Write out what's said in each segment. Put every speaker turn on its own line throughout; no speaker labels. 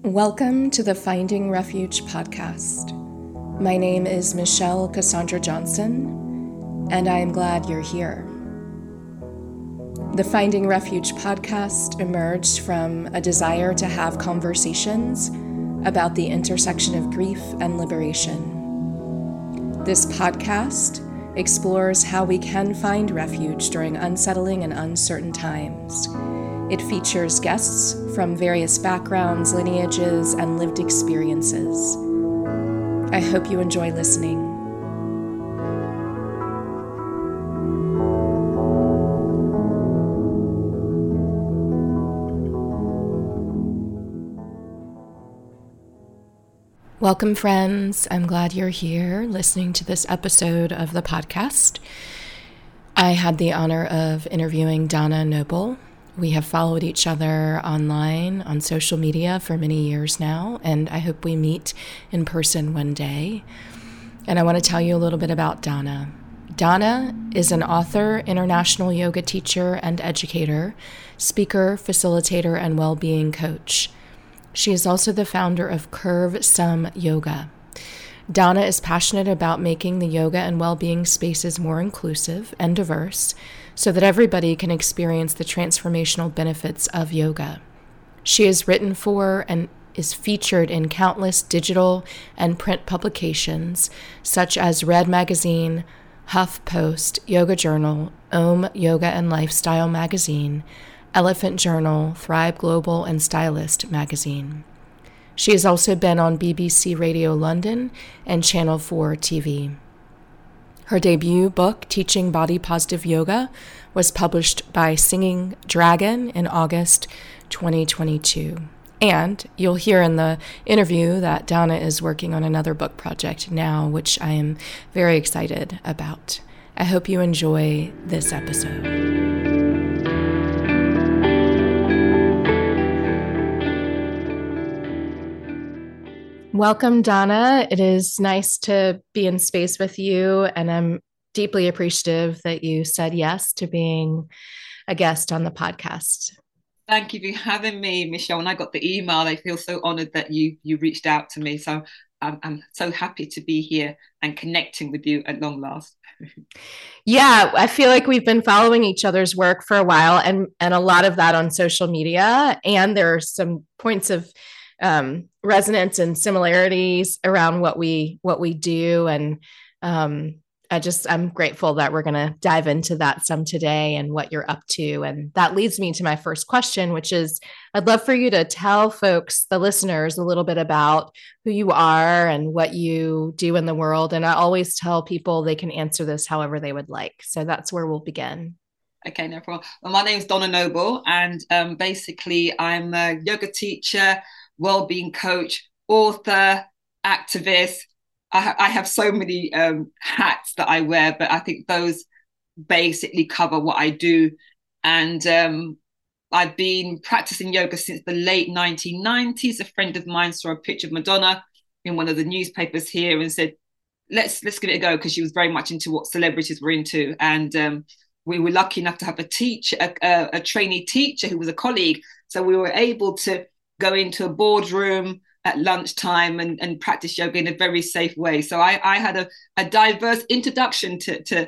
Welcome to the Finding Refuge podcast. My name is Michelle Cassandra Johnson, and I am glad you're here. The Finding Refuge podcast emerged from a desire to have conversations about the intersection of grief and liberation. This podcast explores how we can find refuge during unsettling and uncertain times. It features guests from various backgrounds, lineages, and lived experiences. I hope you enjoy listening. Welcome, friends. I'm glad you're here listening to this episode of the podcast. I had the honor of interviewing Donna Noble. We have followed each other online on social media for many years now, and I hope we meet in person one day. And I want to tell you a little bit about Donna. Donna is an author, international yoga teacher and educator, speaker, facilitator, and well-being coach. She is also the founder of Curve Some Yoga. Donna is passionate about making the yoga and well-being spaces more inclusive and diverse so that everybody can experience the transformational benefits of yoga. She has written for and is featured in countless digital and print publications such as Red Magazine, HuffPost, Yoga Journal, Om Yoga and Lifestyle Magazine, Elephant Journal, Thrive Global, and Stylist Magazine. She has also been on BBC Radio London and Channel 4 TV. Her debut book, Teaching Body Positive Yoga, was published by Singing Dragon in August 2022. And you'll hear in the interview that Donna is working on another book project now, which I am very excited about. I hope you enjoy this episode. Welcome, Donna. It is nice to be in space with you, and I'm deeply appreciative that you said yes to being a guest on the podcast.
Thank you for having me, Michelle. When I got the email, I feel so honored that you reached out to me. So I'm so happy to be here and connecting with you at long last.
Yeah, I feel like we've been following each other's work for a while, and a lot of that on social media. And there are some points of resonance and similarities around what we do. And I'm grateful that we're going to dive into that some today and what you're up to. And that leads me to my first question, which is I'd love for you to tell folks, the listeners, a little bit about who you are and what you do in the world. And I always tell people they can answer this however they would like. So that's where we'll begin.
Okay, no problem. Well, my name is Donna Noble, and basically I'm a yoga teacher, well-being coach, author, activist. I have so many hats that I wear, but I think those basically cover what I do. And I've been practicing yoga since the late 1990s. A friend of mine saw a picture of Madonna in one of the newspapers here and said, let's give it a go, because she was very much into what celebrities were into. And we were lucky enough to have a trainee teacher who was a colleague. So we were able to go into a boardroom at lunchtime and practice yoga in a very safe way. So I had a diverse introduction to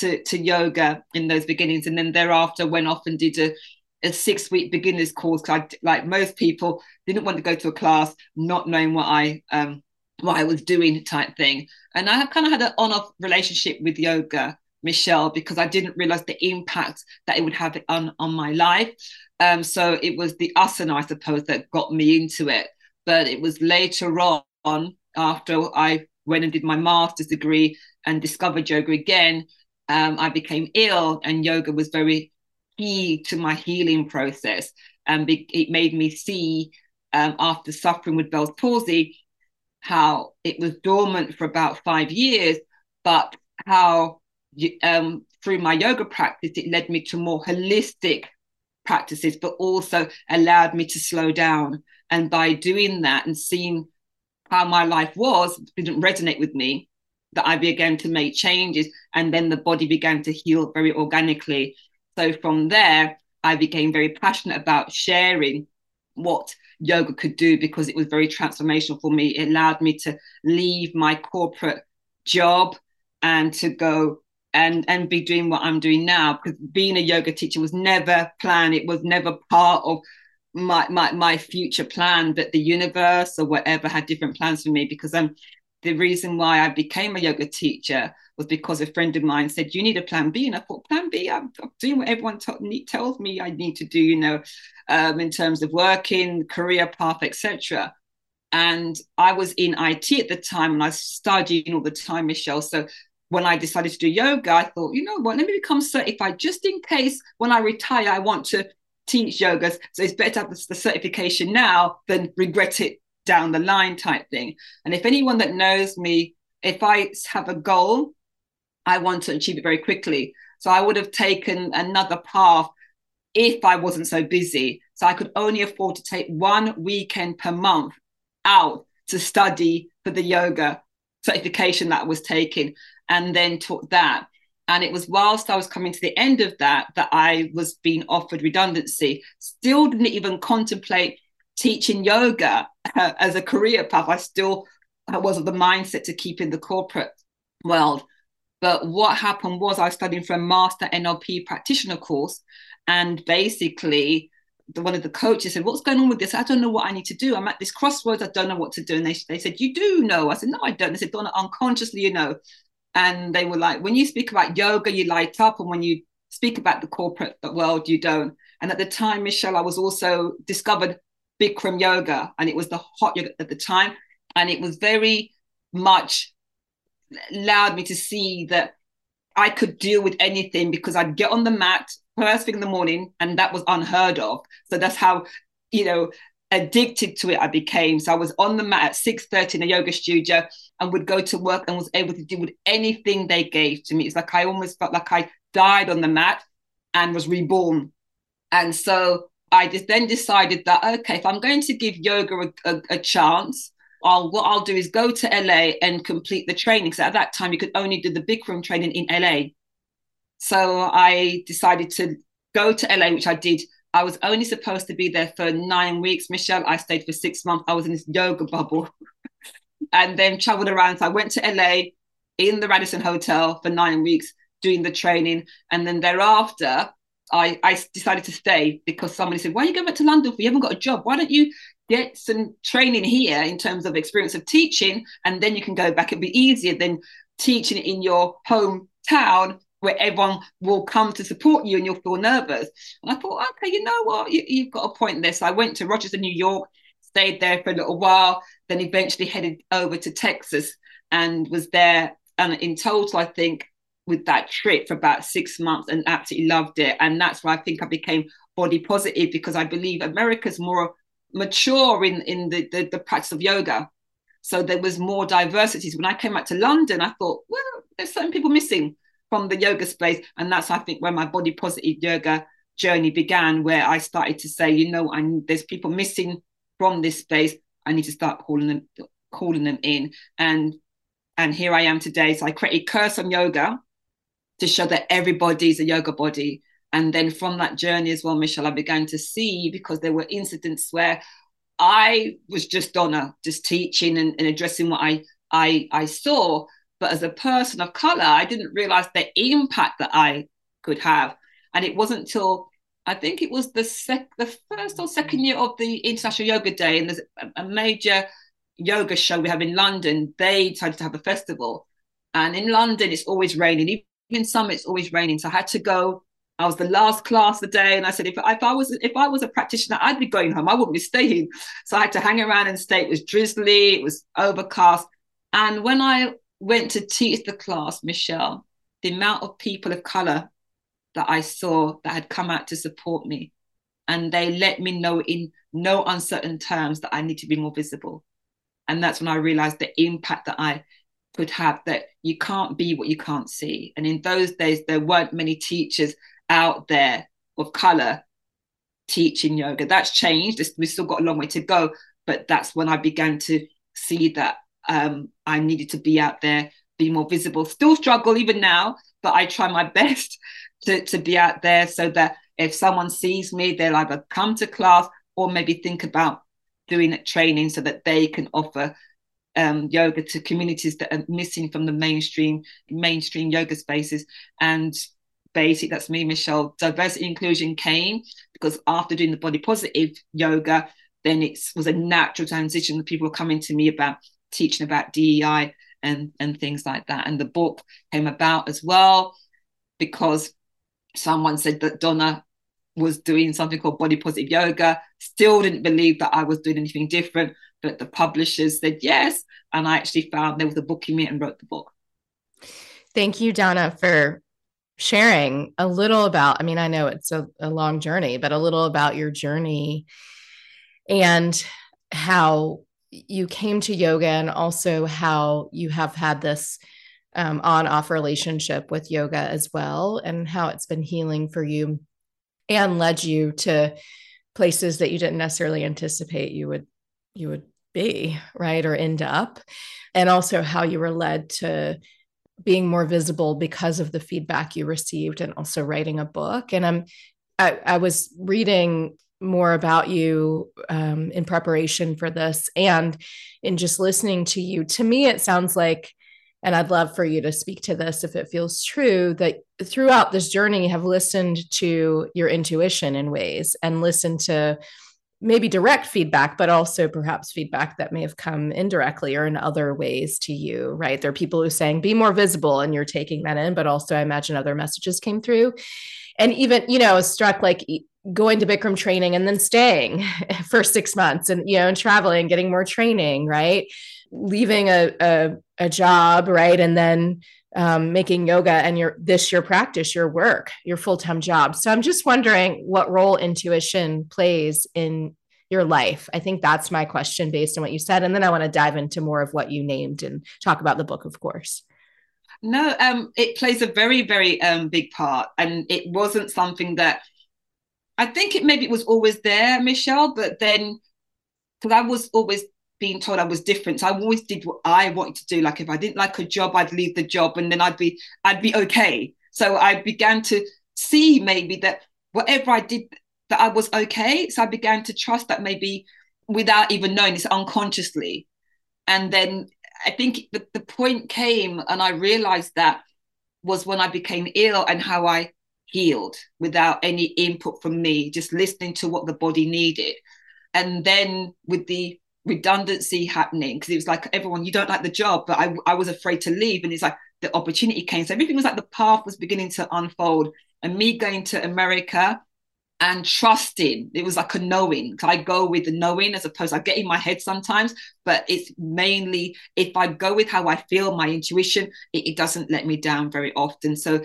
yoga in those beginnings, and then thereafter went off and did a 6-week beginners course. I, like most people, didn't want to go to a class not knowing what I was doing type thing. And I kind of had an on-off relationship with yoga, Michelle, because I didn't realize the impact that it would have on my life. So it was the asana, I suppose, that got me into it. But it was later on, after I went and did my master's degree and discovered yoga again, I became ill, and yoga was very key to my healing process. And it made me see, after suffering with Bell's palsy, how it was dormant for about 5 years, but how through my yoga practice, it led me to more holistic practices, but also allowed me to slow down. And by doing that and seeing how my life didn't resonate with me, that I began to make changes, and then the body began to heal very organically. So from there, I became very passionate about sharing what yoga could do, because it was very transformational for me. It allowed me to leave my corporate job and to go and be doing what I'm doing now, because being a yoga teacher was never planned. It was never part of my future plan, but the universe or whatever had different plans for me. Because the reason why I became a yoga teacher was because a friend of mine said, you need a plan B. And I thought, plan B, I'm doing what everyone tells me I need to do, in terms of working, career path, etc. And I was in IT at the time, and I was studying all the time, Michelle. So when I decided to do yoga, I thought, you know what, let me become certified just in case when I retire, I want to teach yoga. So it's better to have the certification now than regret it down the line type thing. And if anyone that knows me, if I have a goal, I want to achieve it very quickly. So I would have taken another path if I wasn't so busy. So I could only afford to take 1 weekend per month out to study for the yoga certification that I was taking, and then taught that. And it was whilst I was coming to the end of that I was being offered redundancy. Still didn't even contemplate teaching yoga as a career path. I was of the mindset to keep in the corporate world. But what happened was I was studying for a master NLP practitioner course, and basically one of the coaches said, what's going on with this? I don't know what I need to do. I'm at this crossroads. I don't know what to do. And they said, you do know. I said, no, I don't. They said, Donna, unconsciously, you know. And they were like, when you speak about yoga, you light up. And when you speak about the corporate world, you don't. And at the time, Michelle, I was also discovered Bikram yoga, and it was the hot yoga at the time. And it was very much allowed me to see that I could deal with anything, because I'd get on the mat first thing in the morning, and that was unheard of. So that's how, addicted to it I became. So I was on the mat at 6:30 in a yoga studio and would go to work and was able to deal with anything they gave to me. It's like I almost felt like I died on the mat and was reborn. And so I just then decided that, okay, if I'm going to give yoga a chance, what I'll do is go to LA and complete the training. So at that time, you could only do the Bikram training in LA. So I decided to go to LA, which I did. I was only supposed to be there for 9 weeks, Michelle. I stayed for 6 months. I was in this yoga bubble and then traveled around. So I went to LA in the Radisson Hotel for 9 weeks doing the training. And then thereafter, I decided to stay because somebody said, why are you going back to London for? You haven't got a job. Why don't you get some training here in terms of experience of teaching, and then you can go back. It'd be easier than teaching in your hometown where everyone will come to support you and you'll feel nervous. And I thought, okay, you know what? You've got a point there. So I went to Rochester, New York, stayed there for a little while, then eventually headed over to Texas and was there. And in total, I think, with that trip for about 6 months, and absolutely loved it. And that's why I think I became body positive, because I believe America's more mature in the practice of yoga. So there was more diversities. When I came back to London, I thought, well, there's certain people missing from the yoga space. And that's, I think, where my body positive yoga journey began, where I started to say, there's people missing from this space. I need to start calling them in. And here I am today. So I created Curse on Yoga to show that everybody's a yoga body. And then from that journey as well, Michelle, I began to see, because there were incidents where I was just Donna, just teaching and addressing what I saw. But as a person of color, I didn't realize the impact that I could have. And it wasn't until, I think it was the first or second year of the International Yoga Day, and there's a major yoga show we have in London. They decided to have a festival. And in London, it's always raining. Even in summer, it's always raining. So I had to go. I was the last class of the day, and I said, if I was a practitioner, I'd be going home. I wouldn't be staying. So I had to hang around and stay. It was drizzly, it was overcast. And when I went to teach the class, Michelle, the amount of people of color that I saw that had come out to support me, and they let me know in no uncertain terms that I need to be more visible. And that's when I realized the impact that I could have, that you can't be what you can't see. And in those days, there weren't many teachers out there of color teaching yoga. That's changed. We've still got a long way to go, but that's when I began to see that I needed to be out there, be more visible. Still struggle even now, but I try my best to be out there, so that if someone sees me, they'll either come to class or maybe think about doing training so that they can offer yoga to communities that are missing from the mainstream yoga spaces. And basically, that's me, Michelle. Diversity inclusion came because after doing the body positive yoga, then it was a natural transition. People were coming to me about teaching about DEI and things like that. And the book came about as well because someone said that Donna was doing something called body positive yoga, still didn't believe that I was doing anything different, but the publishers said yes. And I actually found there was a book in me and wrote the book.
Thank you, Donna, for sharing a little about, I mean, I know it's a long journey, but a little about your journey and how you came to yoga, and also how you have had this on-off relationship with yoga as well, and how it's been healing for you and led you to places that you didn't necessarily anticipate you would be, right, or end up. And also how you were led to being more visible because of the feedback you received, and also writing a book. And I was reading more about you in preparation for this, and in just listening to you. To me, it sounds like, and I'd love for you to speak to this if it feels true, that throughout this journey you have listened to your intuition in ways, and listened to maybe direct feedback, but also perhaps feedback that may have come indirectly or in other ways to you, right? There are people who are saying, be more visible, and you're taking that in, but also I imagine other messages came through. And even, struck like going to Bikram training and then staying for 6 months, and, and traveling, getting more training, right? Leaving a job, right? And then making yoga and your practice, your work, your full-time job. So I'm just wondering what role intuition plays in your life. I think that's my question based on what you said. And then I want to dive into more of what you named and talk about the book, of course.
No, it plays a very, very big part. And it wasn't something that, I think it was always there, Michelle, but then, because I was always being told I was different. So I always did what I wanted to do. Like if I didn't like a job, I'd leave the job, and then I'd be okay. So I began to see maybe that whatever I did, that I was okay. So I began to trust that, maybe without even knowing, it's unconsciously. And then I think the point came, and I realized that was when I became ill, and how I healed without any input from me, just listening to what the body needed. And then with the redundancy happening, because it was like, everyone, you don't like the job, but I was afraid to leave, and it's like the opportunity came. So everything was like the path was beginning to unfold, and me going to America and trusting, it was like a knowing. I go with the knowing, as opposed, I get in my head sometimes, but it's mainly, if I go with how I feel, my intuition, it doesn't let me down very often. So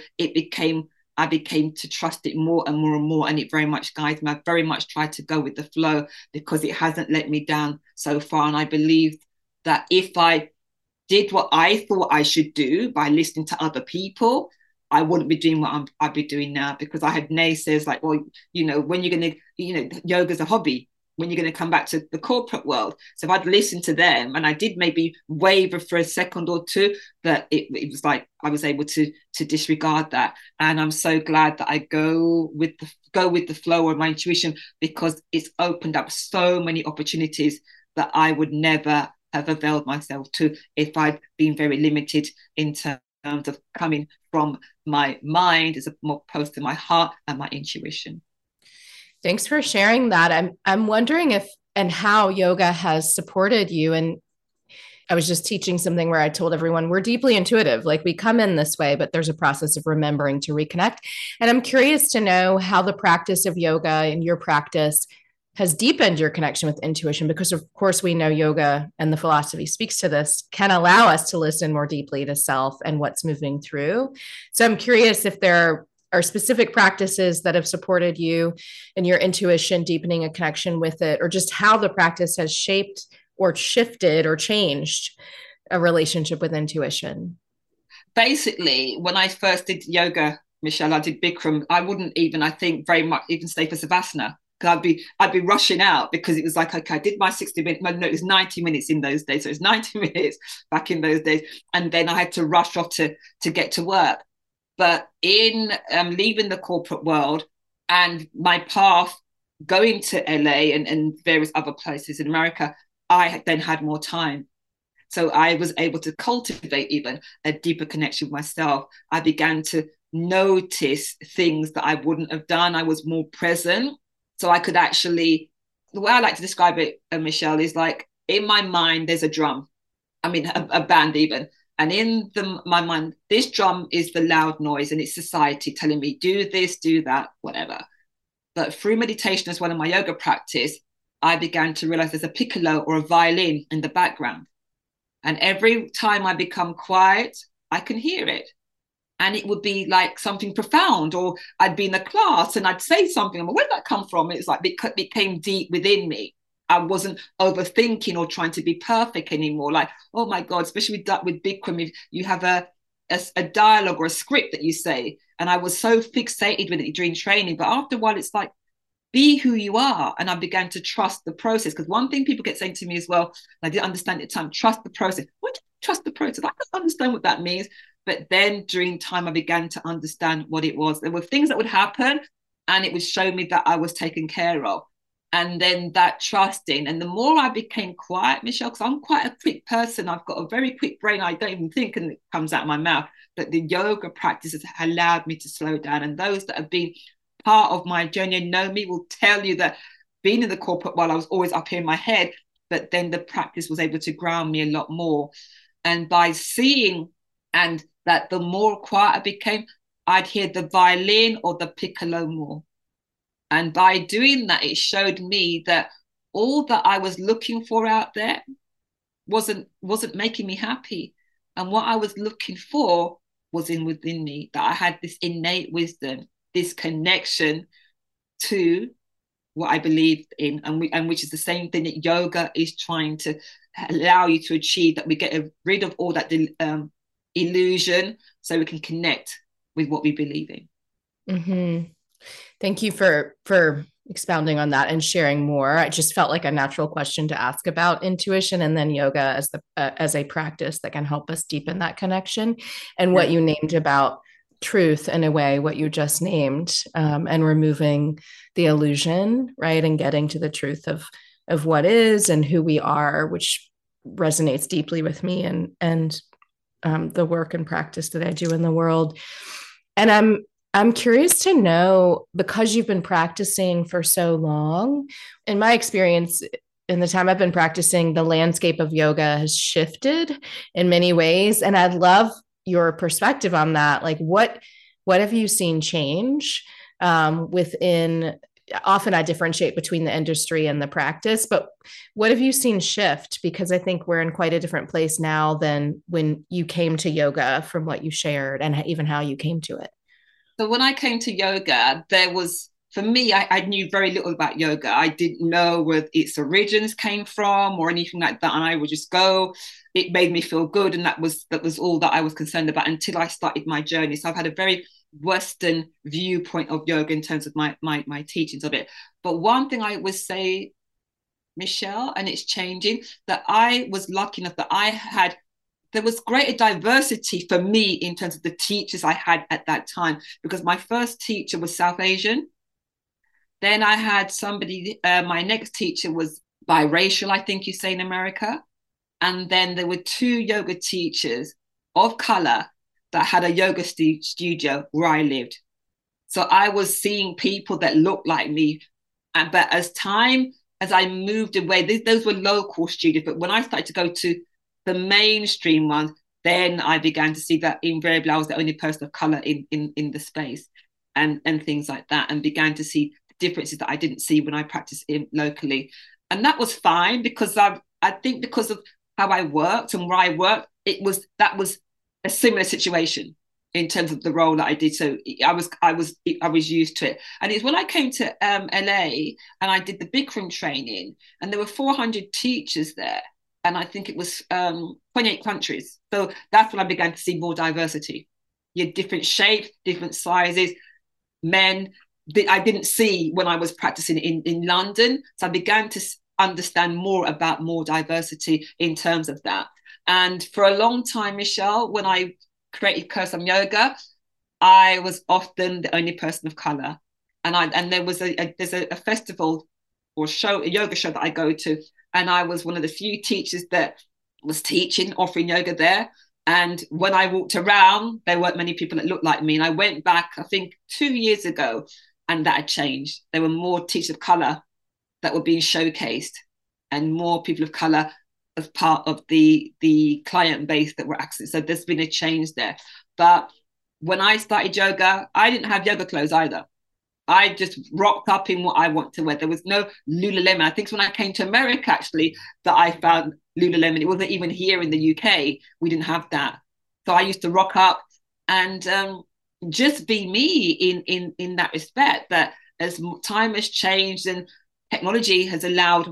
I became to trust it more and more and more, and it very much guides me. I very much try to go with the flow, because it hasn't let me down so far. And I believe that if I did what I thought I should do by listening to other people, I wouldn't be doing what I'd be doing now, because I had naysayers like, well, when you're going to, yoga's a hobby, when you're going to come back to the corporate world. So if I'd listened to them, and I did maybe waver for a second or two, but it was like I was able to disregard that. And I'm so glad that I go with the flow of my intuition, because it's opened up so many opportunities that I would never have availed myself to if I'd been very limited in terms of coming from my mind as opposed to my heart and my intuition.
Thanks for sharing that. I'm wondering if and how yoga has supported you. And I was just teaching something where I told everyone we're deeply intuitive, like we come in this way, but there's a process of remembering to reconnect. And I'm curious to know how the practice of yoga and your practice has deepened your connection with intuition, because of course we know yoga, and the philosophy speaks to this, can allow us to listen more deeply to self and what's moving through. So I'm curious if there are specific practices that have supported you and your intuition, deepening a connection with it, or just how the practice has shaped or shifted or changed a relationship with intuition.
Basically, when I first did yoga, Michelle, I did Bikram. I wouldn't even, I think, very much even stay for Savasana, because I'd be rushing out, because it was like, okay, I did my 60 minutes, no, it was 90 minutes in those days. So it's 90 minutes back in those days. And then I had to rush off to get to work. But in leaving the corporate world, and my path going to LA and various other places in America, I then had more time. So I was able to cultivate even a deeper connection with myself. I began to notice things that I wouldn't have done. I was more present. So I could actually, the way I like to describe it, Michelle, is like in my mind, there's a drum. I mean, a band even. And in my mind, this drum is the loud noise and it's society telling me, do this, do that, whatever. But through meditation as well in my yoga practice, I began to realize there's a piccolo or a violin in the background. And every time I become quiet, I can hear it. And it would be like something profound, or I'd be in a class and I'd say something. I'm like, where did that come from? It's like it became deep within me. I wasn't overthinking or trying to be perfect anymore. Like, oh my God, especially with Bikram, you have a dialogue or a script that you say. And I was so fixated with it during training. But after a while, it's like, be who you are. And I began to trust the process. Because one thing people get saying to me as well, I didn't understand at the time, trust the process. What do you trust the process? I don't understand what that means. But then during time, I began to understand what it was. There were things that would happen and it would show me that I was taken care of. And then that trusting. And the more I became quiet, Michelle, because I'm quite a quick person, I've got a very quick brain. I don't even think and it comes out of my mouth. But the yoga practices allowed me to slow down. And those that have been part of my journey and know me will tell you that being in the corporate world, I was always up here in my head. But then the practice was able to ground me a lot more. And by seeing and that the more quiet I became, I'd hear the violin or the piccolo more. And by doing that, it showed me that all that I was looking for out there wasn't making me happy. And what I was looking for was within me, that I had this innate wisdom, this connection to what I believed in, and which is the same thing that yoga is trying to allow you to achieve, that we get rid of all that illusion so we can connect with what we believe in.
Mm-hmm. Thank you for expounding on that and sharing more. It just felt like a natural question to ask about intuition and then yoga as a practice that can help us deepen that connection. And what you named about truth, in a way, what you just named, and removing the illusion, right, and getting to the truth of what is and who we are, which resonates deeply with me and the work and practice that I do in the world. And I'm curious to know, because you've been practicing for so long, in my experience, in the time I've been practicing, the landscape of yoga has shifted in many ways. And I'd love your perspective on that. Like, what have you seen change within? Often I differentiate between the industry and the practice, but what have you seen shift? Because I think we're in quite a different place now than when you came to yoga, from what you shared and even how you came to it.
So when I came to yoga, there was, for me, I knew very little about yoga. I didn't know where its origins came from or anything like that. And I would just go. It made me feel good. And that was all that I was concerned about until I started my journey. So I've had a very Western viewpoint of yoga in terms of my teachings of it. But one thing I would say, Michelle, and it's changing, that I was lucky enough that there was greater diversity for me in terms of the teachers I had at that time, because my first teacher was South Asian. Then I had my next teacher was biracial, I think you say in America. And then there were two yoga teachers of color that had a yoga studio where I lived. So I was seeing people that looked like me. But as I moved away, those were local studios. But when I started to go to the mainstream ones, then I began to see that invariably I was the only person of color in the space and things like that, and began to see differences that I didn't see when I practiced locally. And that was fine, because I think because of how I worked and where I worked, that was a similar situation in terms of the role that I did. So I was used to it. And it's when I came to LA and I did the Bikram training, and there were 400 teachers there. And I think it was 28 countries. So that's when I began to see more diversity. You had different shapes, different sizes, men that I didn't see when I was practicing in London. So I began to understand more about more diversity in terms of that. And for a long time, Michelle, when I created Kursam Yoga, I was often the only person of color. and there was there's a festival or show, a yoga show that I go to, and I was one of the few teachers that was teaching, offering yoga there. And when I walked around, there weren't many people that looked like me. And I went back, I think 2 years ago, and that had changed. There were more teachers of color that were being showcased, and more people of color as part of the client base that were accessed. So there's been a change there. But when I started yoga, I didn't have yoga clothes either. I just rocked up in what I want to wear. There was no Lululemon. I think it's when I came to America, actually, that I found Lululemon. It wasn't even here in the UK. We didn't have that. So I used to rock up and just be me in that respect, that as time has changed and technology has allowed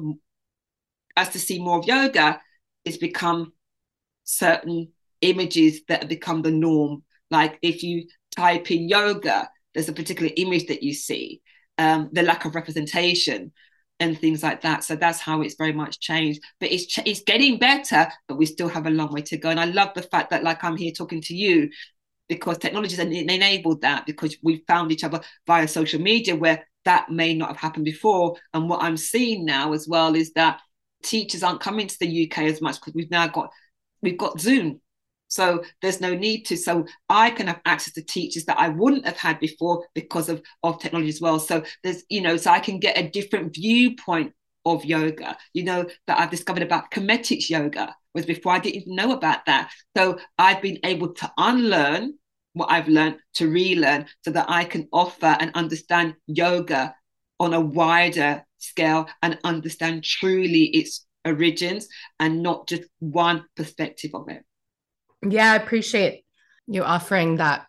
us to see more of yoga, it's become certain images that have become the norm. Like if you type in yoga, there's a particular image that you see, the lack of representation and things like that. So that's how it's very much changed. But it's getting better, but we still have a long way to go. And I love the fact that, like, I'm here talking to you because technology has enabled that, because we found each other via social media, where that may not have happened before. And what I'm seeing now as well is that teachers aren't coming to the UK as much because we've got Zoom. So there's no need to. So I can have access to teachers that I wouldn't have had before because of technology as well. So there's, so I can get a different viewpoint of yoga, that I've discovered about Cometics yoga, whereas before I didn't even know about that. So I've been able to unlearn what I've learned to relearn, so that I can offer and understand yoga on a wider scale and understand truly its origins and not just one perspective of it.
Yeah, I appreciate you offering that,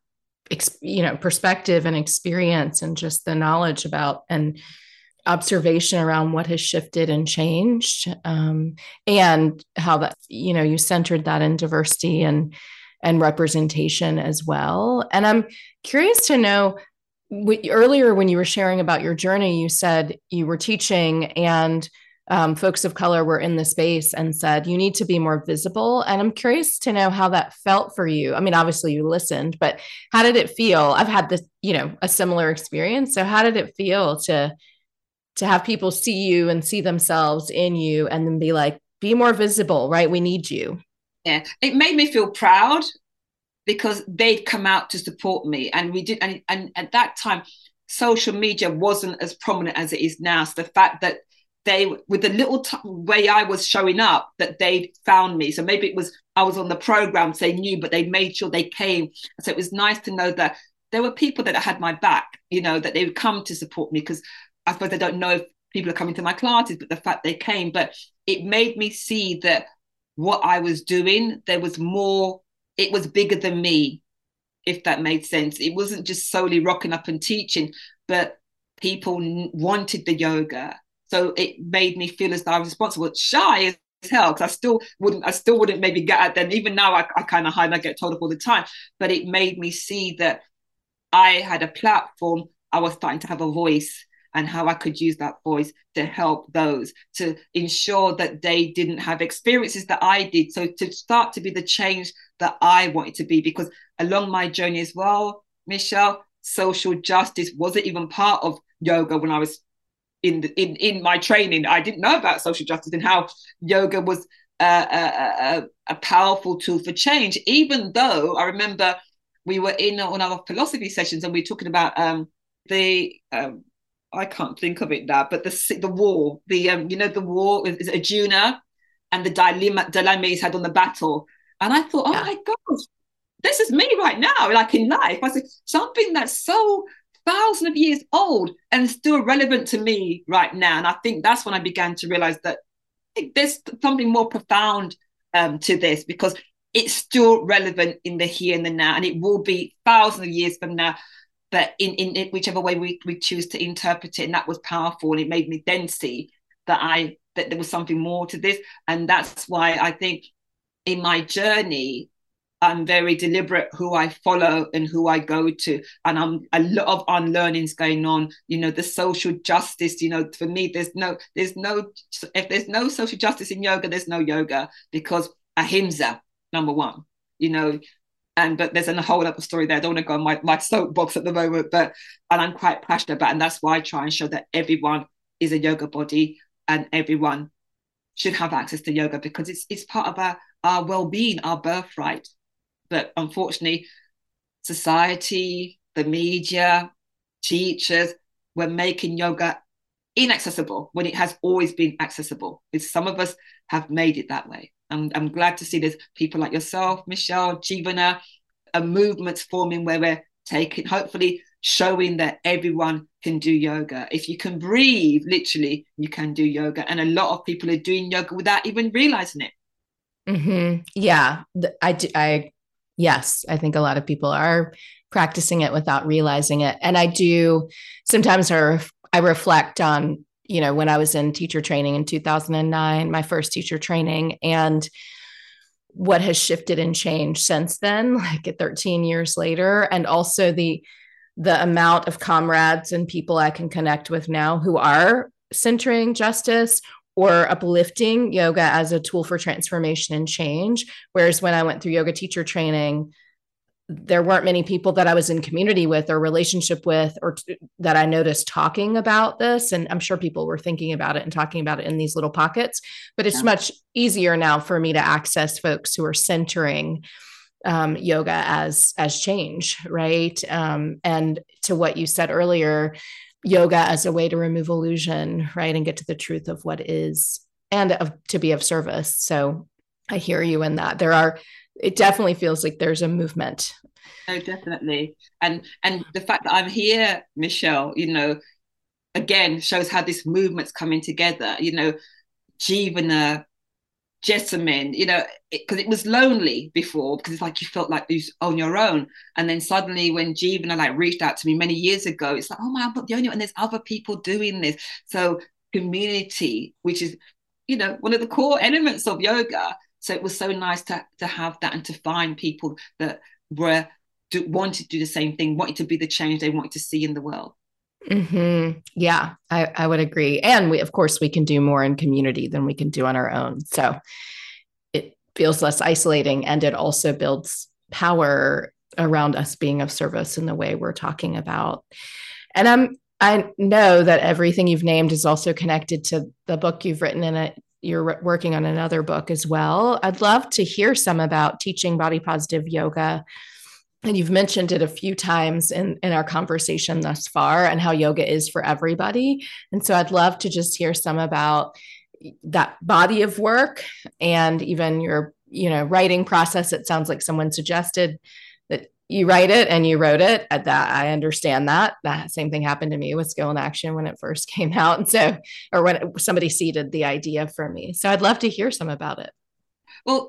perspective and experience, and just the knowledge about and observation around what has shifted and changed, and how that, you centered that in diversity and representation as well. And I'm curious to know, earlier when you were sharing about your journey, you said you were teaching and folks of color were in the space and said, you need to be more visible. And I'm curious to know how that felt for you. I mean, obviously you listened, but how did it feel? I've had this, a similar experience. So how did it feel to have people see you and see themselves in you and then be like, be more visible, right? We need you.
Yeah, it made me feel proud because they'd come out to support me. And we did. And at that time, social media wasn't as prominent as it is now. So the fact that they, with the little way I was showing up, that they found me. So maybe it was, I was on the program, so they knew, but they made sure they came. So it was nice to know that there were people that had my back, that they would come to support me, because I suppose they don't know if people are coming to my classes, but the fact they came. But it made me see that what I was doing, there was more, it was bigger than me, if that made sense. It wasn't just solely rocking up and teaching, but people wanted the yoga. So it made me feel as though I was responsible. Shy as hell, because I still wouldn't maybe get at them. Even now, I kind of hide and I get told off all the time. But it made me see that I had a platform. I was starting to have a voice, and how I could use that voice to help those, to ensure that they didn't have experiences that I did. So to start to be the change that I wanted to be, because along my journey as well, Michelle, social justice wasn't even part of yoga when I was in my training. I didn't know about social justice and how yoga was a powerful tool for change, even though I remember we were in one of our philosophy sessions and we were talking about I can't think of it now, but the war, the war is Arjuna and the dilemma he's had on the battle. And I thought, oh my gosh, this is me right now, like in life. I said, something that's so thousands of years old and still relevant to me right now. And I think that's when I began to realize that there's something more profound to this, because it's still relevant in the here and the now, and it will be thousands of years from now. But in whichever way we choose to interpret it, and that was powerful, and it made me then see that there was something more to this. And that's why I think in my journey, I'm very deliberate who I follow and who I go to, and I'm a lot of unlearnings going on. The social justice. For me, if there's no social justice in yoga, there's no yoga, because ahimsa, number one. But there's a whole other story there. I don't want to go on my soapbox at the moment, and I'm quite passionate about it. And that's why I try and show that everyone is a yoga body and everyone should have access to yoga, because it's part of our well-being, our birthright. But unfortunately, society, the media, teachers, we're making yoga inaccessible when it has always been accessible. It's, some of us have made it that way. I'm glad to see there's people like yourself, Michelle, Jeevana, movements forming where we're taking, hopefully showing that everyone can do yoga. If you can breathe, literally, you can do yoga. And a lot of people are doing yoga without even realizing it.
Mm-hmm. Yeah, yes, I think a lot of people are practicing it without realizing it. And I do sometimes I reflect on, when I was in teacher training in 2009, my first teacher training, and what has shifted and changed since then, like 13 years later. And also the amount of comrades and people I can connect with now who are centering justice or uplifting yoga as a tool for transformation and change. Whereas when I went through yoga teacher training, there weren't many people that I was in community with or relationship with, or that I noticed talking about this. And I'm sure people were thinking about it and talking about it in these little pockets, but it's much easier now for me to access folks who are centering yoga as change, right? And to what you said earlier, yoga as a way to remove illusion, right? And get to the truth of what is, and to be of service. So I hear you in that. It definitely feels like there's a movement.
Oh, definitely. And the fact that I'm here, Michelle, again, shows how this movement's coming together. Jeevana, Jessamine, because it was lonely before, because it's like you felt like you were on your own. And then suddenly when Jeevana reached out to me many years ago, it's like, oh my, I'm not the only one. And there's other people doing this. So community, which is, one of the core elements of yoga. So it was so nice to have that and to find people that wanted to do the same thing, wanted to be the change they wanted to see in the world.
Mm-hmm. Yeah, I would agree. And we, of course, we can do more in community than we can do on our own. So it feels less isolating, and it also builds power around us being of service in the way we're talking about. And I know that everything you've named is also connected to the book you've written in it. You're working on another book as well. I'd love to hear some about teaching body positive yoga. And you've mentioned it a few times in our conversation thus far, and how yoga is for everybody. And so I'd love to just hear some about that body of work, and even your, writing process. It sounds like someone suggested that you write it and you wrote it. At that, I understand that same thing happened to me with Skill in Action when it first came out. And so, or when somebody seeded the idea for me. So I'd love to hear some about it.
Well,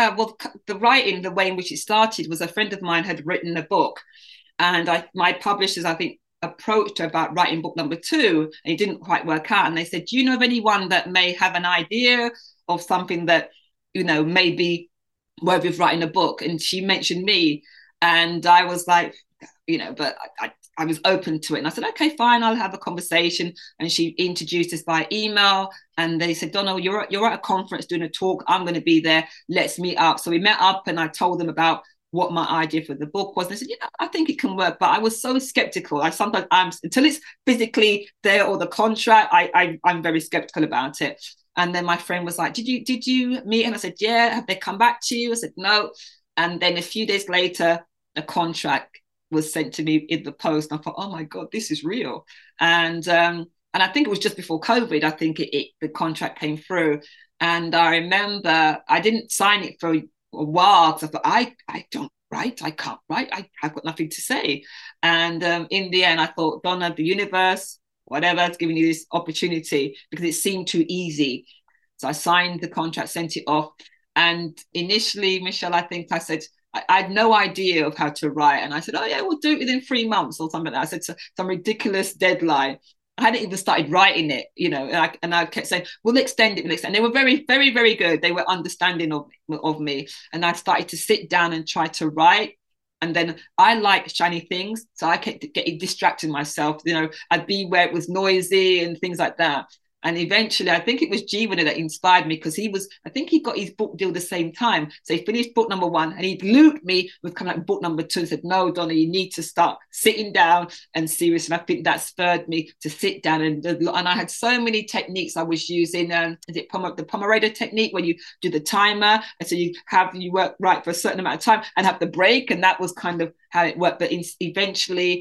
the writing, the way in which it started, was a friend of mine had written a book, and my publishers, I think, approached her about writing book number 2, and it didn't quite work out. And they said, "Do you know of anyone that may have an idea of something that may be worthy of writing a book?" And she mentioned me, and I was like, but I was open to it. And I said, okay, fine, I'll have a conversation. And she introduced us by email. And they said, Donna, you're at a conference doing a talk. I'm going to be there. Let's meet up. So we met up, and I told them about what my idea for the book was. And they said, I think it can work. But I was so skeptical. Until it's physically there, or the contract, I'm very skeptical about it. And then my friend was like, did you meet? And I said, yeah. Have they come back to you? I said, no. And then a few days later, a contract was sent to me in the post. And I thought, oh my God, this is real. And I think it was just before COVID, I think the contract came through. And I remember I didn't sign it for a while, because I thought, I don't write, I can't write, I've got nothing to say. And in the end, I thought, Donna, the universe, whatever, it's giving you this opportunity, because it seemed too easy. So I signed the contract, sent it off. And initially, Michelle, I think I said, I had no idea of how to write. And I said, oh yeah, we'll do it within 3 months or something. I said, some ridiculous deadline. I hadn't even started writing it, and I kept saying, we'll extend it. And they were very, very, very good. They were understanding of me. And I started to sit down and try to write. And then I like shiny things. So I kept getting distracted myself. I'd be where it was noisy and things like that. And eventually, I think it was G Winner that inspired me, because I think he got his book deal the same time. So he finished book number 1 and he looped me with kind of like book number 2 and said, no, Donna, you need to start sitting down and serious. And I think that spurred me to sit down. And I had so many techniques I was using. Is it the Pomodoro technique, when you do the timer? And so you work right for a certain amount of time and have the break. And that was kind of how it worked. But eventually,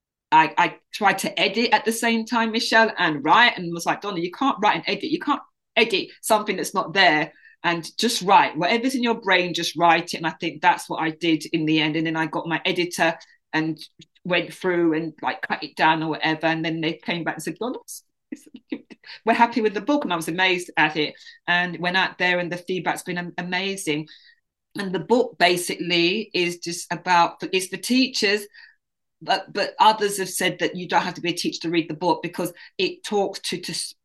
I tried to edit at the same time, Michelle, and write, and was like, Donna, you can't write and edit. You can't edit something that's not there, and just write. Whatever's in your brain, just write it. And I think that's what I did in the end. And then I got my editor and went through and like cut it down or whatever. And then they came back and said, Donna, we're happy with the book. And I was amazed at it, and went out there, and the feedback's been amazing. And the book basically is just about, it's for teachers, but others have said that you don't have to be a teacher to read the book, because it talks to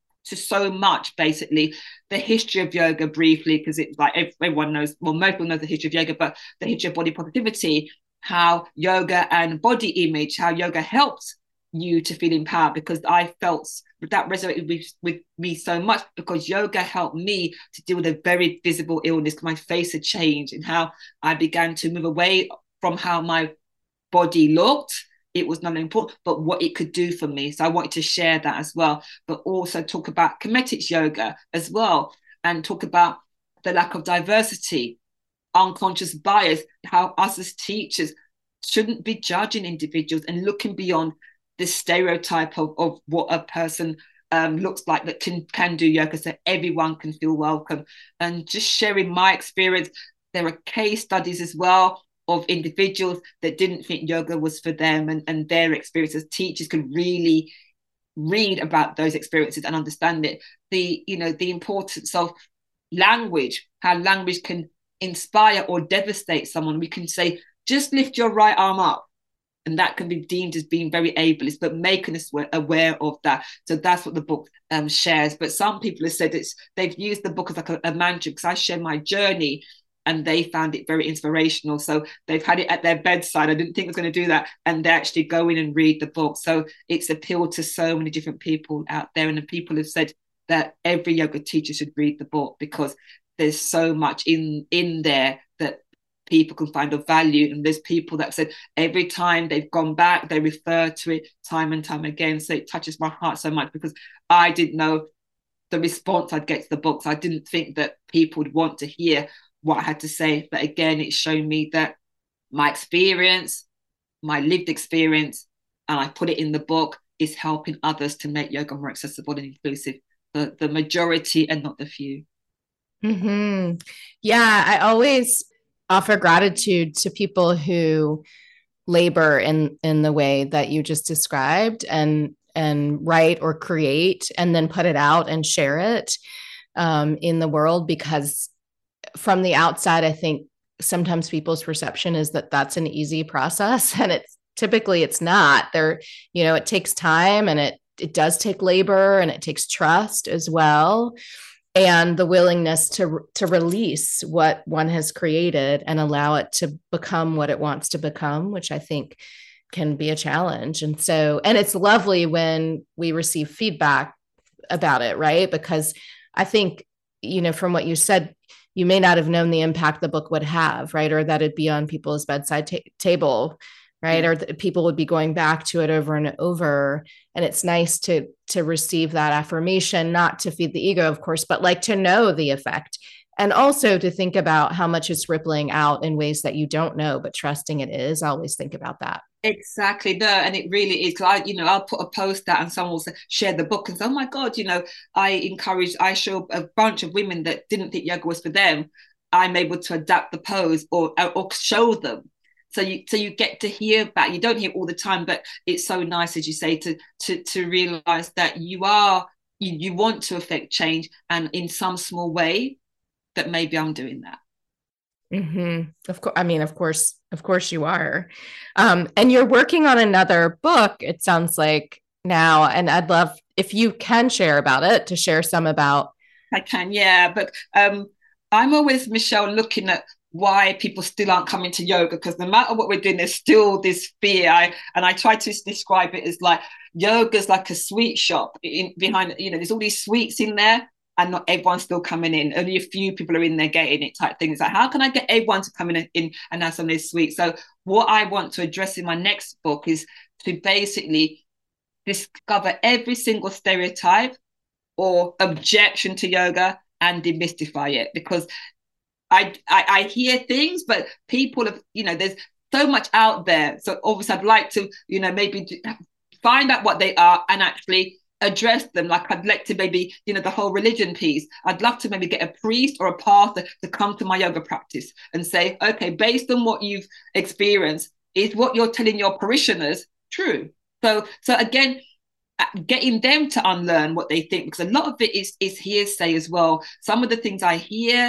so much, basically the history of yoga briefly, because it's like everyone knows, well, most people know the history of yoga, but the history of body positivity, how yoga and body image, how yoga helps you to feel empowered, because I felt that resonated with me so much, because yoga helped me to deal with a very visible illness. My face had changed, and how I began to move away from how my body looked. It was not important, but what it could do for me. So I wanted to share that as well, but also talk about kinetics yoga as well, and talk about the lack of diversity, unconscious bias, how us as teachers shouldn't be judging individuals and looking beyond the stereotype of what a person looks like that can do yoga, so everyone can feel welcome. And just sharing my experience. There are case studies as well of individuals that didn't think yoga was for them, and their experiences. Teachers can really read about those experiences and understand it. The importance of language, how language can inspire or devastate someone. We can say, just lift your right arm up, and that can be deemed as being very ableist, but making us aware of that. So that's what the book shares. But some people have said they've used the book as like a mantra, because I share my journey, and they found it very inspirational. So they've had it at their bedside. I didn't think I was going to do that. And they actually go in and read the book. So it's appealed to so many different people out there. And the people have said that every yoga teacher should read the book, because there's so much in there that people can find of value. And there's people that said every time they've gone back, they refer to it time and time again. So it touches my heart so much, because I didn't know the response I'd get to the books. I didn't think that people would want to hear what I had to say. But again, it's shown me that my experience, my lived experience, and I put it in the book, is helping others to make yoga more accessible and inclusive for the majority and not the few.
Mm-hmm. Yeah, I always offer gratitude to people who labor in the way that you just described, and write or create and then put it out and share it in the world, because from the outside, I think sometimes people's perception is that that's an easy process, and it's not. It takes time, and it does take labor, and it takes trust as well, and the willingness to release what one has created and allow it to become what it wants to become, which I think can be a challenge. And it's lovely when we receive feedback about it, right? Because I think, from what you said, you may not have known the impact the book would have, right? Or that it'd be on people's bedside table, right? Or that people would be going back to it over and over. And it's nice to receive that affirmation, not to feed the ego, of course, but like to know the effect, and also to think about how much it's rippling out in ways that you don't know, but trusting it is. I always think about that.
Exactly. No, and it really is. I'll put a post out and someone will share the book and say, oh my God, I show a bunch of women that didn't think yoga was for them. I'm able to adapt the pose or show them. So you get to hear back. You don't hear all the time, but it's so nice, as you say, to realize that you want to affect change, and in some small way that maybe I'm doing that.
Mm-hmm. Of course you are. And you're working on another book, it sounds like now, and I'd love if you can share about it, to share some about.
I can, yeah. But I'm always, Michelle, looking at why people still aren't coming to yoga, because no matter what we're doing, there's still this fear. I try to describe it as like yoga's like a sweet shop behind, there's all these sweets in there, and not everyone's still coming in. Only a few people are in there getting it type thing. It's like, how can I get everyone to come in and have some of this sweet? So what I want to address in my next book is to basically discover every single stereotype or objection to yoga and demystify it, because I hear things, but people have, there's so much out there. So obviously I'd like to, maybe find out what they are and actually address them. Like I'd like to maybe, the whole religion piece. I'd love to maybe get a priest or a pastor to come to my yoga practice and say, okay, based on what you've experienced, is what you're telling your parishioners true? So again, getting them to unlearn what they think, because a lot of it is hearsay as well. Some of the things I hear,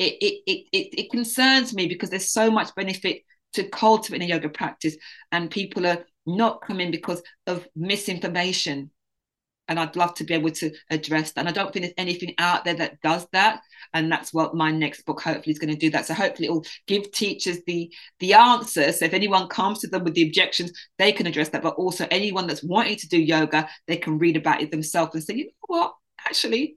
it concerns me, because there's so much benefit to cultivating a yoga practice, and people are not coming because of misinformation. And I'd love to be able to address that. And I don't think there's anything out there that does that. And that's what my next book hopefully is going to do that. So hopefully it will give teachers the answers. So if anyone comes to them with the objections, they can address that. But also anyone that's wanting to do yoga, they can read about it themselves and say, you know what, actually,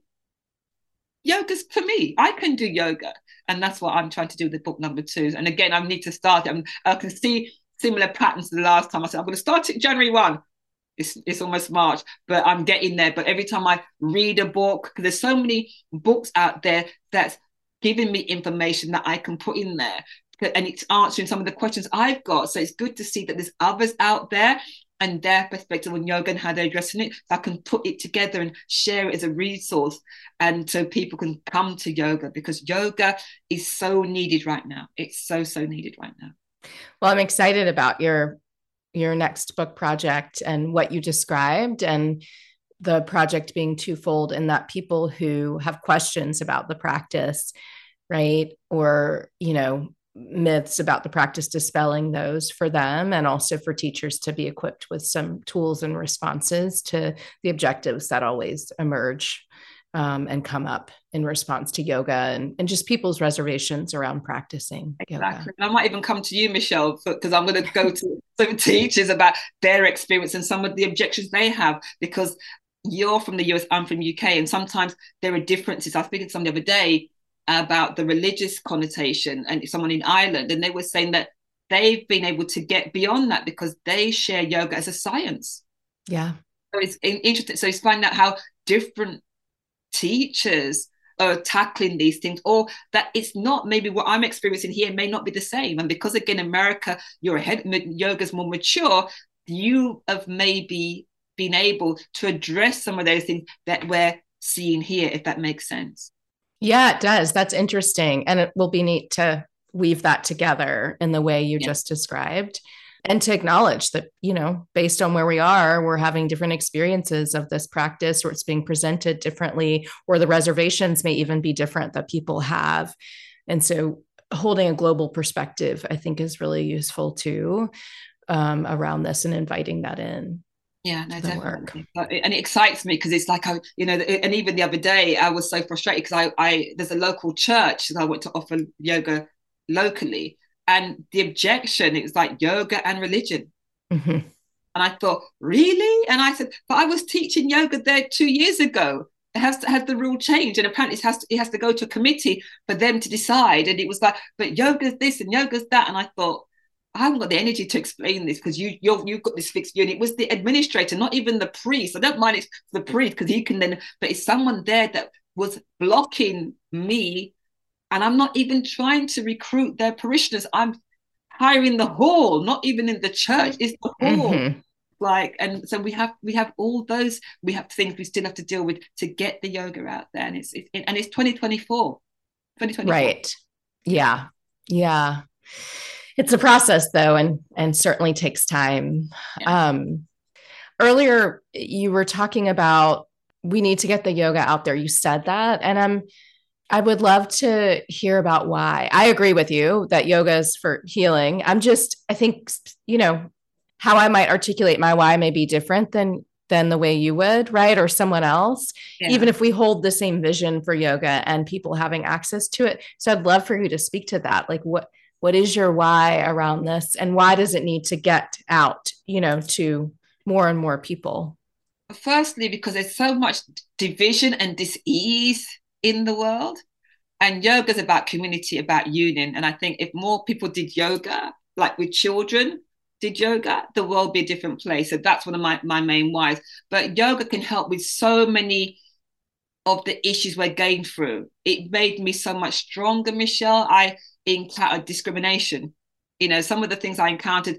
yoga's for me. I can do yoga. And that's what I'm trying to do with the book number 2. And again, I need to start it. I can see similar patterns to the last time. I said, I'm going to start it January 1. It's almost March, but I'm getting there. But every time I read a book, because there's so many books out there that's giving me information that I can put in there, and it's answering some of the questions I've got. So it's good to see that there's others out there and their perspective on yoga and how they're addressing it. So I can put it together and share it as a resource, and so people can come to yoga, because yoga is so needed right now. It's so needed right now.
Well, I'm excited about your next book project and what you described, and the project being twofold, in that people who have questions about the practice, right? Or, myths about the practice, dispelling those for them, and also for teachers to be equipped with some tools and responses to the objectives that always emerge and come up in response to yoga, and just people's reservations around practicing yoga.
And I might even come to you, Michelle, because I'm going to go to some teachers about their experience and some of the objections they have, because you're from the US, I'm from UK, and sometimes there are differences. I was speaking to someone the other day about the religious connotation, and someone in Ireland, and they were saying that they've been able to get beyond that because they share yoga as a science.
Yeah.
So it's interesting. So it's finding out how different teachers are tackling these things, or that it's not, maybe what I'm experiencing here may not be the same. And because again, America, you're ahead, yoga's more mature, you have maybe been able to address some of those things that we're seeing here, if that makes sense.
Yeah, it does. That's interesting. And it will be neat to weave that together in the way you just described, and to acknowledge that, based on where we are, we're having different experiences of this practice, or it's being presented differently, or the reservations may even be different that people have. And so holding a global perspective, I think, is really useful too, around this, and inviting that in.
Yeah, no, definitely. And it excites me, because it's like, and even the other day I was so frustrated because I there's a local church that I went to offer yoga locally, and the objection, it was like yoga and religion.
Mm-hmm.
And I thought, really? And I said, but I was teaching yoga there 2 years ago. Has the rule changed? And apparently it has to go to a committee for them to decide. And it was like, but yoga's this and yoga's that. And I thought, I haven't got the energy to explain this, because you've got this fixed view. And it was the administrator, not even the priest. I don't mind it's the priest, because he can then, but it's someone there that was blocking me. And I'm not even trying to recruit their parishioners. I'm hiring the hall, not even in the church. It's the hall. Mm-hmm. And so we have all those, we have things we still have to deal with to get the yoga out there. And it's 2024.
Right. Yeah. It's a process though, and certainly takes time. Yeah. Earlier you were talking about, we need to get the yoga out there. You said that, and I would love to hear about why. I agree with you that yoga is for healing. I think, how I might articulate my why may be different than the way you would, right? Or someone else, even if we hold the same vision for yoga and people having access to it. So I'd love for you to speak to that. Like what is your why around this, and why does it need to get out, to more and more people?
Firstly, because there's so much division and dis-ease in the world. And yoga is about community, about union. And I think if more people did yoga, like with children, did yoga, the world would be a different place. So that's one of my main whys. But yoga can help with so many of the issues we're going through. It made me so much stronger, Michelle. I encountered discrimination. You know, some of the things I encountered,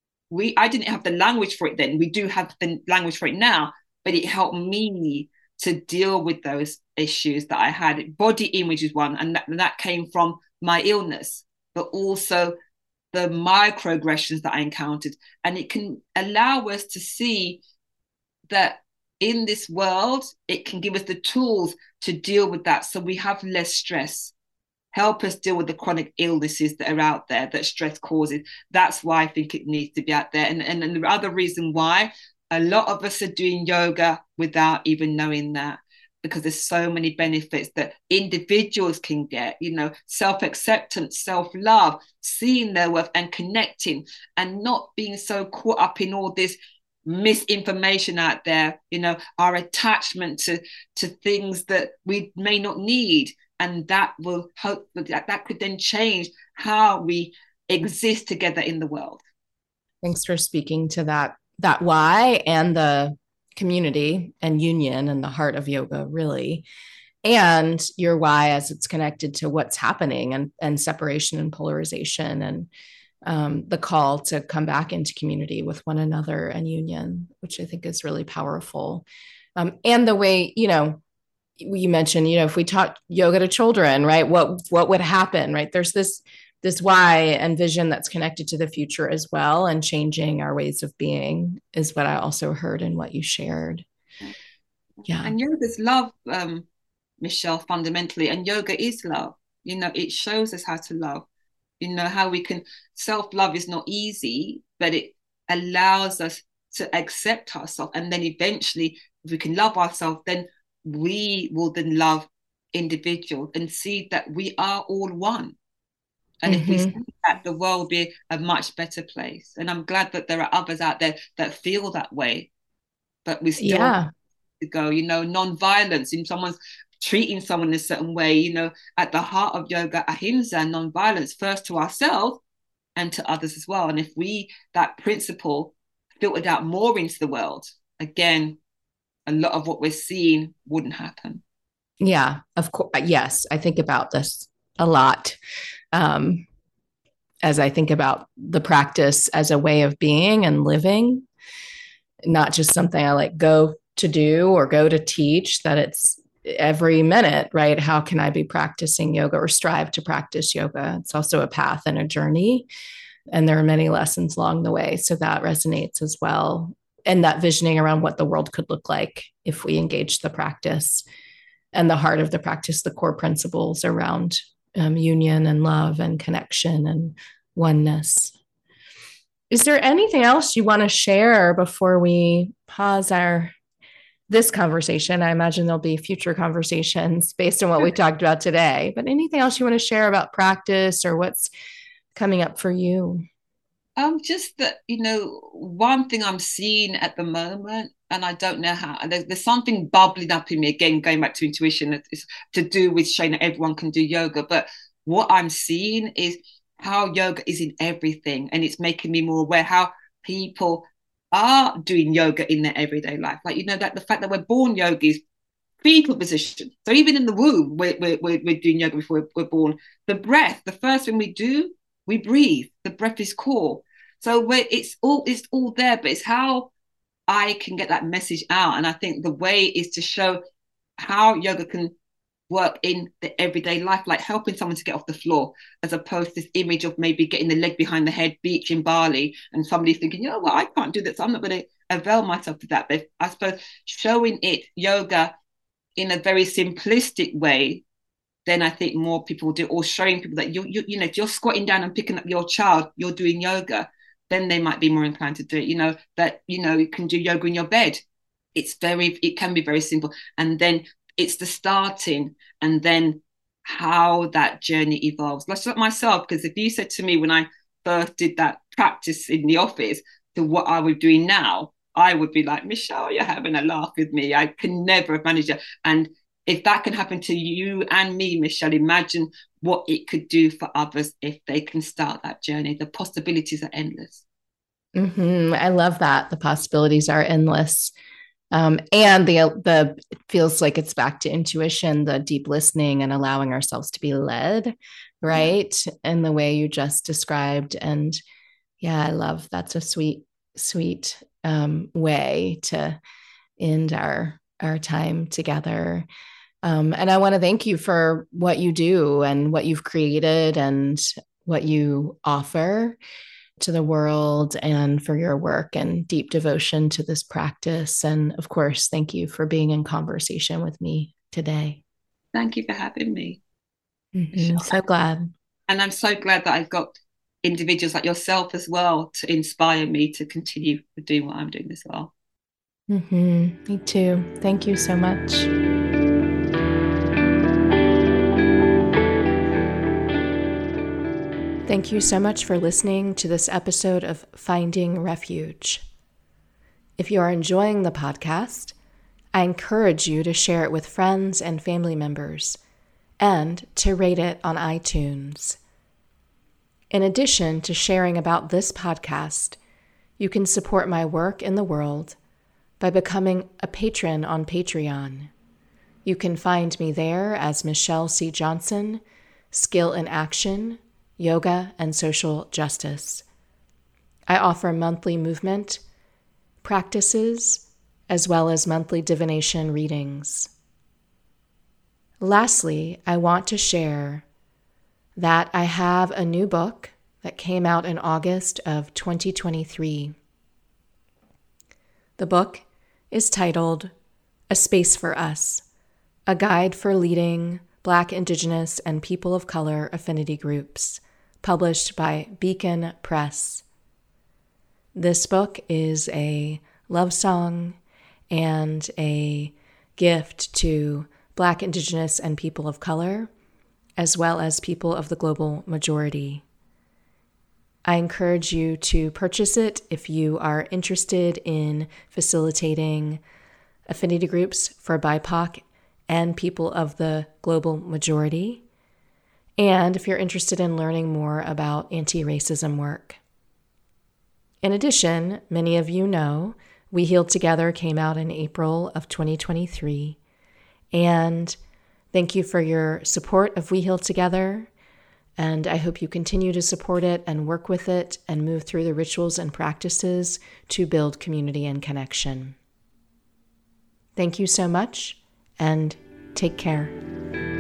I didn't have the language for it then. We do have the language for it now, but it helped me to deal with those issues that I had. Body image is one, and that came from my illness, but also the microaggressions that I encountered. And it can allow us to see that in this world, it can give us the tools to deal with that so we have less stress, help us deal with the chronic illnesses that are out there that stress causes. That's why I think it needs to be out there. And the other reason why a lot of us are doing yoga without even knowing that, because there's so many benefits that individuals can get, you know, self-acceptance, self-love, seeing their worth and connecting, and not being so caught up in all this misinformation out there, you know, our attachment to things that we may not need. And that will hope that could then change how we exist together in the world.
Thanks for speaking to that why and the community and union and the heart of yoga, really, and your why as it's connected to what's happening and separation and polarization and the call to come back into community with one another and union, which I think is really powerful. And the way, you know, you mentioned, you know, if we taught yoga to children, right, what would happen, right? There's this why and vision that's connected to the future as well, and changing our ways of being is what I also heard in what you shared. Yeah.
And yoga's love, Michelle, fundamentally, and yoga is love. You know, it shows us how to love. You know, how we can, self-love is not easy, but it allows us to accept ourselves. And then eventually, if we can love ourselves, then we will then love individuals and see that we are all one. And if we see that, the world will be a much better place. And I'm glad that there are others out there that feel that way, but we still have to go, you know, non-violence. If someone's treating someone in a certain way, you know, at the heart of yoga, ahimsa, non-violence, first to ourselves and to others as well. And if that principle filtered out more into the world, again, a lot of what we're seeing wouldn't happen.
Yeah, of course. Yes, I think about this a lot. As I think about the practice as a way of being and living, not just something I like go to do or go to teach, that it's every minute, right? How can I be practicing yoga or strive to practice yoga? It's also a path and a journey. And there are many lessons along the way. So that resonates as well. And that visioning around what the world could look like if we engage the practice, and the heart of the practice, the core principles around union and love and connection and oneness. Is there anything else you want to share before we pause this conversation? I imagine there'll be future conversations based on what we talked about today, but anything else you want to share about practice or what's coming up for you?
Just that, you know, one thing I'm seeing at the moment, and I don't know how, there's something bubbling up in me, again, going back to intuition, it's to do with showing that everyone can do yoga. But what I'm seeing is how yoga is in everything. And it's making me more aware how people are doing yoga in their everyday life. Like, you know, that the fact that we're born yogis, fetal position. So even in the womb, we're doing yoga before we're born. The breath, the first thing we do, we breathe. The breath is core. So it's all there, but it's how I can get that message out. And I think the way is to show how yoga can work in the everyday life, like helping someone to get off the floor, as opposed to this image of maybe getting the leg behind the head, beach in Bali, and somebody thinking, you know what, I can't do that, so I'm not going to avail myself to that. But I suppose showing it, yoga, in a very simplistic way, then I think more people will do, or showing people that you know, if you're squatting down and picking up your child, you're doing yoga, then they might be more inclined to do it. You know, that, you know, you can do yoga in your bed. It can be very simple. And then it's the starting, and then how that journey evolves. Like myself, because if you said to me when I first did that practice in the office to what I was doing now, I would be like, Michelle, you're having a laugh with me. I can never have managed it. And if that can happen to you and me, Michelle, imagine what it could do for others if they can start that journey. The possibilities are endless.
I love that. The possibilities are endless. And the it feels like it's back to intuition, the deep listening and allowing ourselves to be led, right? In the way you just described. And yeah, I love that's a sweet, sweet way to end our time together. And I want to thank you for what you do and what you've created and what you offer to the world, and for your work and deep devotion to this practice. And of course, thank you for being in conversation with me today.
Thank you for having me.
So glad.
And I'm so glad that I've got individuals like yourself as well to inspire me to continue doing what I'm doing as well.
Me too. Thank you so much. Thank you so much for listening to this episode of Finding Refuge. If you are enjoying the podcast, I encourage you to share it with friends and family members and to rate it on iTunes. In addition to sharing about this podcast, you can support my work in the world by becoming a patron on Patreon. You can find me there as Michelle C. Johnson, Skill in Action, Yoga and Social Justice. I offer monthly movement practices as well as monthly divination readings. Lastly, I want to share that I have a new book that came out in August of 2023. The book is titled A Space for Us, a guide for leading Black, Indigenous, and people of color affinity groups, published by Beacon Press. This book is a love song and a gift to Black, Indigenous, and people of color, as well as people of the global majority. I encourage you to purchase it if you are interested in facilitating affinity groups for BIPOC and people of the global majority, and if you're interested in learning more about anti-racism work. In addition, many of you know We Healed Together came out in April of 2023, and thank you for your support of We Healed Together, and I hope you continue to support it and work with it and move through the rituals and practices to build community and connection. Thank you so much, and take care.